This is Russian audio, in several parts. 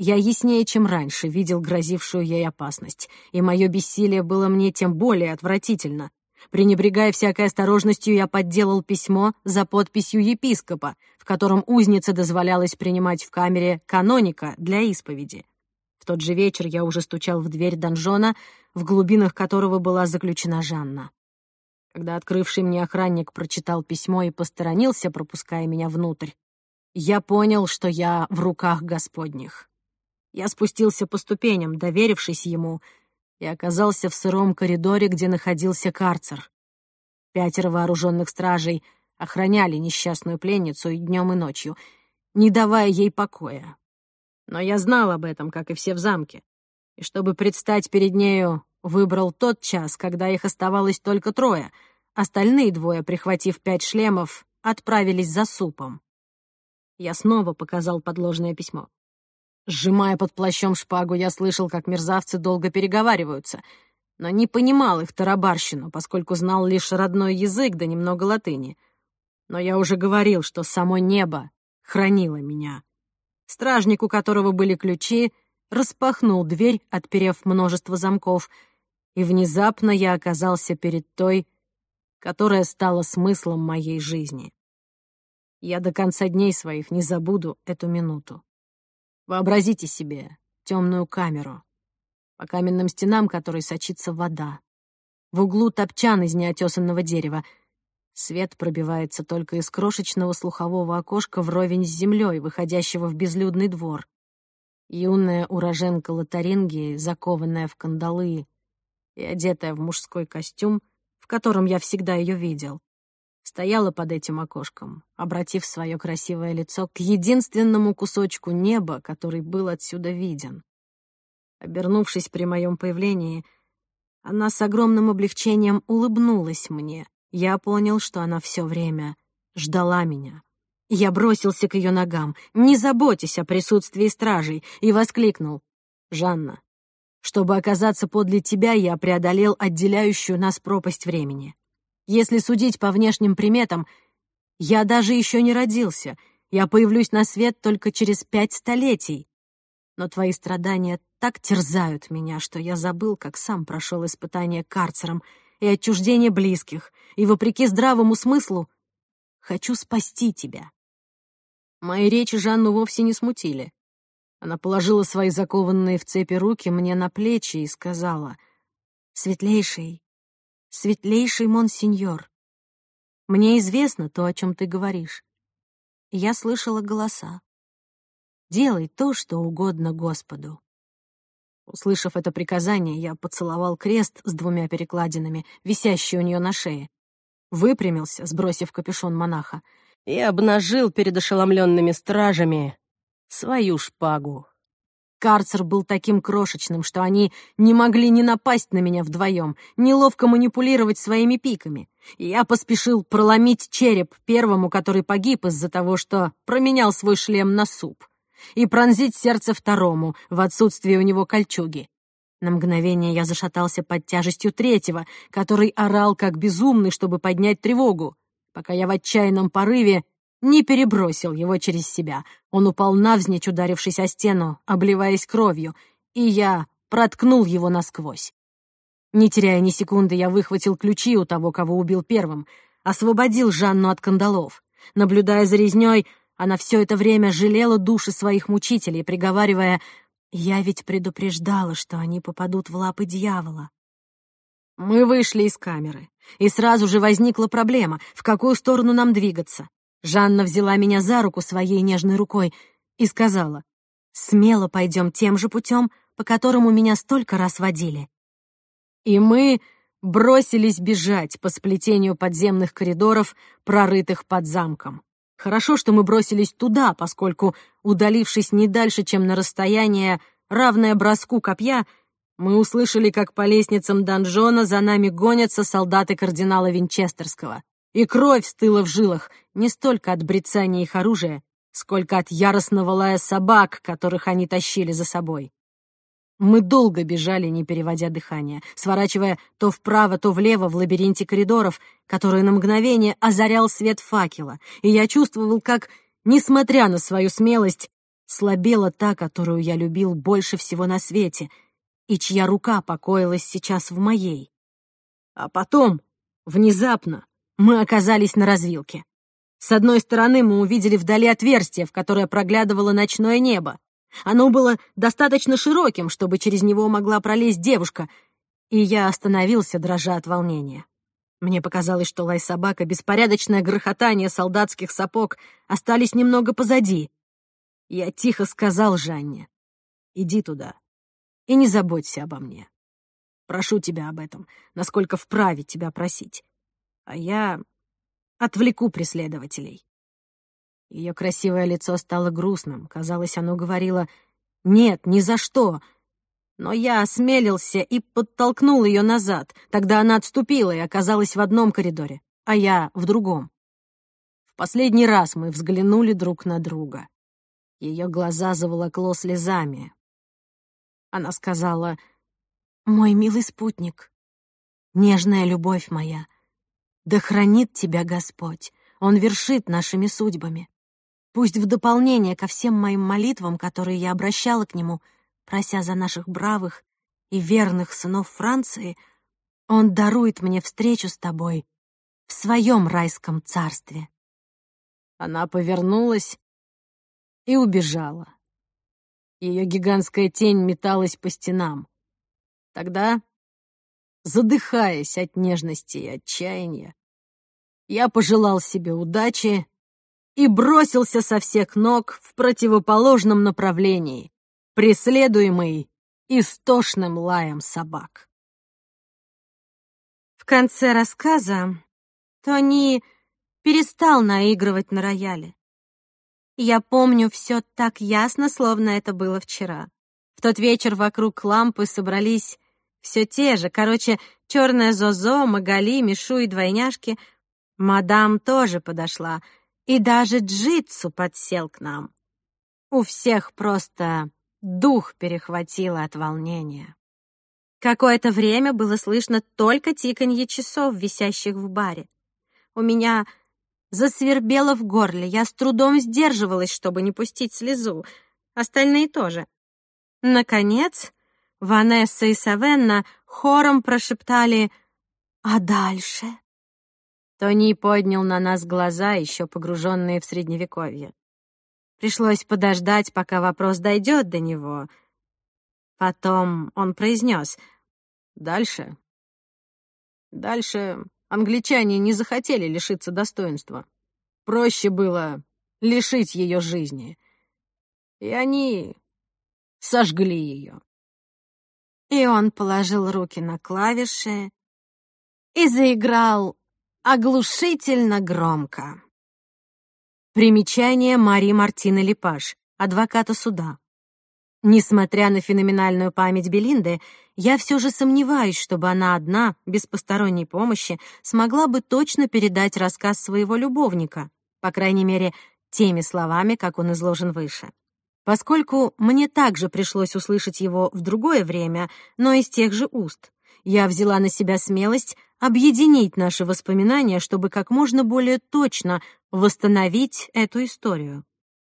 Я яснее, чем раньше, видел грозившую ей опасность, и мое бессилие было мне тем более отвратительно. Пренебрегая всякой осторожностью, я подделал письмо за подписью епископа, в котором узнице дозволялось принимать в камере каноника для исповеди. В тот же вечер я уже стучал в дверь донжона, в глубинах которого была заключена Жанна. Когда открывший мне охранник прочитал письмо и посторонился, пропуская меня внутрь, я понял, что я в руках Господних. Я спустился по ступеням, доверившись ему, и оказался в сыром коридоре, где находился карцер. 5 вооруженных стражей охраняли несчастную пленницу и днем, и ночью, не давая ей покоя. Но я знал об этом, как и все в замке, и чтобы предстать перед нею, выбрал тот час, когда их оставалось только 3, остальные 2, прихватив 5 шлемов, отправились за супом. Я снова показал подложное письмо. Сжимая под плащом шпагу, я слышал, как мерзавцы долго переговариваются, но не понимал их тарабарщину, поскольку знал лишь родной язык да немного латыни. Но я уже говорил, что само небо хранило меня. Стражник, у которого были ключи, распахнул дверь, отперев множество замков, и внезапно я оказался перед той, которая стала смыслом моей жизни. Я до конца дней своих не забуду эту минуту. Вообразите себе темную камеру, по каменным стенам которой сочится вода. В углу топчан из неотесанного дерева. Свет пробивается только из крошечного слухового окошка вровень с землей, выходящего в безлюдный двор. Юная уроженка Лотарингии, закованная в кандалы и одетая в мужской костюм, в котором я всегда ее видел, стояла под этим окошком, обратив свое красивое лицо к единственному кусочку неба, который был отсюда виден. Обернувшись при моем появлении, она с огромным облегчением улыбнулась мне. Я понял, что она все время ждала меня. Я бросился к ее ногам, не заботясь о присутствии стражей, и воскликнул: «Жанна, чтобы оказаться подле тебя, я преодолел отделяющую нас пропасть времени. Если судить по внешним приметам, я даже еще не родился, я появлюсь на свет только через 5 столетий. Но твои страдания так терзают меня, что я забыл, как сам прошел испытание карцером и отчуждение близких, и, вопреки здравому смыслу, хочу спасти тебя». Мои речи Жанну вовсе не смутили. Она положила свои закованные в цепи руки мне на плечи и сказала: «Светлейший, светлейший монсеньор, мне известно то, о чем ты говоришь. Я слышала голоса. Делай то, что угодно Господу». Услышав это приказание, я поцеловал крест с 2 перекладинами, висящий у нее на шее, выпрямился, сбросив капюшон монаха, и обнажил перед ошеломленными стражами свою шпагу. Карцер был таким крошечным, что они не могли ни напасть на меня вдвоем, ни ловко манипулировать своими пиками. И я поспешил проломить череп первому, который погиб из-за того, что променял свой шлем на суп, и пронзить сердце второму в отсутствие у него кольчуги. На мгновение я зашатался под тяжестью 3-го, который орал как безумный, чтобы поднять тревогу, пока я в отчаянном порыве не перебросил его через себя. Он упал навзничь, ударившись о стену, обливаясь кровью, и я проткнул его насквозь. Не теряя ни секунды, я выхватил ключи у того, кого убил первым, освободил Жанну от кандалов. Наблюдая за резнёй, она все это время жалела души своих мучителей, приговаривая: «Я ведь предупреждала, что они попадут в лапы дьявола». Мы вышли из камеры, и сразу же возникла проблема, в какую сторону нам двигаться. Жанна взяла меня за руку своей нежной рукой и сказала: «Смело пойдем тем же путем, по которому меня столько раз водили». И мы бросились бежать по сплетению подземных коридоров, прорытых под замком. Хорошо, что мы бросились туда, поскольку, удалившись не дальше, чем на расстояние, равное броску копья, мы услышали, как по лестницам донжона за нами гонятся солдаты кардинала Винчестерского, и кровь стыла в жилах не столько от брецания их оружия, сколько от яростного лая собак, которых они тащили за собой. Мы долго бежали, не переводя дыхания, сворачивая то вправо, то влево в лабиринте коридоров, которые на мгновение озарял свет факела, и я чувствовал, как, несмотря на свою смелость, слабела та, которую я любил больше всего на свете, и чья рука покоилась сейчас в моей. А потом, внезапно, мы оказались на развилке. С одной стороны мы увидели вдали отверстие, в которое проглядывало ночное небо. Оно было достаточно широким, чтобы через него могла пролезть девушка, и я остановился, дрожа от волнения. Мне показалось, что лай собак и беспорядочное грохотание солдатских сапог остались немного позади. Я тихо сказал Жанне: «Иди туда и не заботься обо мне. Прошу тебя об этом, насколько вправе тебя просить. А я отвлеку преследователей». Ее красивое лицо стало грустным. Казалось, оно говорило: «Нет, ни за что». Но я осмелился и подтолкнул ее назад. Тогда она отступила и оказалась в одном коридоре, а я в другом. В последний раз мы взглянули друг на друга. Ее глаза заволокло слезами. Она сказала: «Мой милый спутник, нежная любовь моя, да хранит тебя Господь, Он вершит нашими судьбами. Пусть в дополнение ко всем моим молитвам, которые я обращала к Нему, прося за наших бравых и верных сынов Франции, Он дарует мне встречу с тобой в своем райском царстве». Она повернулась и убежала. Ее гигантская тень металась по стенам. Тогда, задыхаясь от нежности и отчаяния, я пожелал себе удачи и бросился со всех ног в противоположном направлении, преследуемый истошным лаем собак. В конце рассказа Тони перестал наигрывать на рояле. Я помню все так ясно, словно это было вчера. В тот вечер вокруг лампы собрались все те же, черная Зозо, Магали, Мишу и двойняшки. Мадам тоже подошла, и даже Джитсу подсел к нам. У всех просто дух перехватило от волнения. Какое-то время было слышно только тиканье часов, висящих в баре. У меня засвербело в горле, я с трудом сдерживалась, чтобы не пустить слезу. Остальные тоже. Наконец, Ванесса и Савенна хором прошептали: «А дальше?» Тони поднял на нас глаза, еще погруженные в Средневековье. Пришлось подождать, пока вопрос дойдет до него. Потом он произнес: «Дальше англичане не захотели лишиться достоинства. Проще было лишить ее жизни. И они сожгли ее». И он положил руки на клавиши и заиграл оглушительно громко. Примечание Мари Мартины Лепаш, адвоката суда. Несмотря на феноменальную память Белинды, я все же сомневаюсь, чтобы она одна, без посторонней помощи, смогла бы точно передать рассказ своего любовника, по крайней мере, теми словами, как он изложен выше. Поскольку мне также пришлось услышать его в другое время, но из тех же уст, я взяла на себя смелость объединить наши воспоминания, чтобы как можно более точно восстановить эту историю.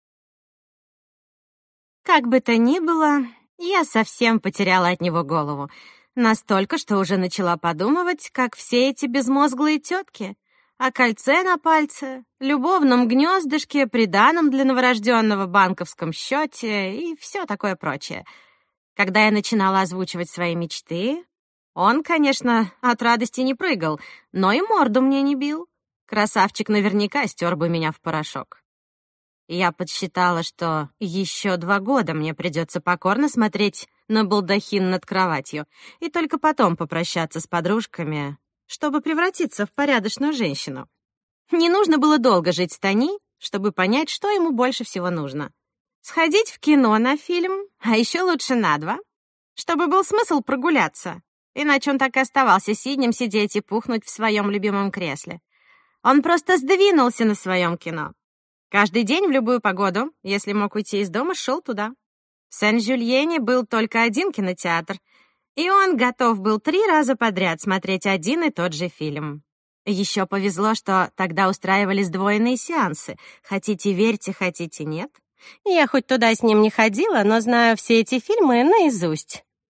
Как бы то ни было, я совсем потеряла от него голову. Настолько, что уже начала подумывать, как все эти безмозглые тетки, о кольце на пальце, любовном гнездышке, приданом для новорожденного, банковском счете и все такое прочее. Когда я начинала озвучивать свои мечты, он, конечно, от радости не прыгал, но и морду мне не бил. Красавчик наверняка стер бы меня в порошок. Я подсчитала, что еще 2 года мне придется покорно смотреть на балдахин над кроватью и только потом попрощаться с подружками, чтобы превратиться в порядочную женщину. Не нужно было долго жить с Тони, чтобы понять, что ему больше всего нужно. Сходить в кино на фильм, а еще лучше на 2, чтобы был смысл прогуляться. Иначе он так и оставался сиднем сидеть и пухнуть в своем любимом кресле. Он просто сдвинулся на своем кино. Каждый день в любую погоду, если мог уйти из дома, шел туда. В Сен-Жюльене был только один кинотеатр, и он готов был 3 раза подряд смотреть один и тот же фильм. Еще повезло, что тогда устраивали сдвоенные сеансы. Хотите верьте, хотите нет. Я хоть туда с ним не ходила, но знаю все эти фильмы наизусть.